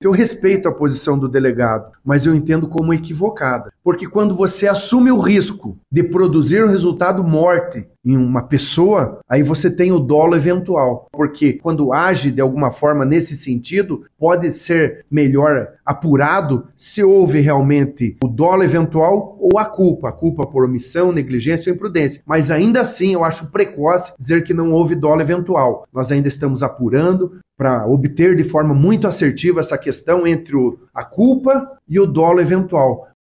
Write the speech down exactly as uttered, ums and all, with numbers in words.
Eu respeito a posição do delegado, mas eu entendo como equivocada. Porque quando você assume o risco de produzir o resultado morte em uma pessoa, aí você tem o dolo eventual. Porque quando age de alguma forma nesse sentido, pode ser melhor apurado se houve realmente o dolo eventual ou a culpa. A culpa por omissão, negligência ou imprudência. Mas ainda assim eu acho precoce dizer que não houve dolo eventual. Nós ainda estamos apurando para obter de forma muito assertiva essa questão entre o, a culpa e o dolo eventual.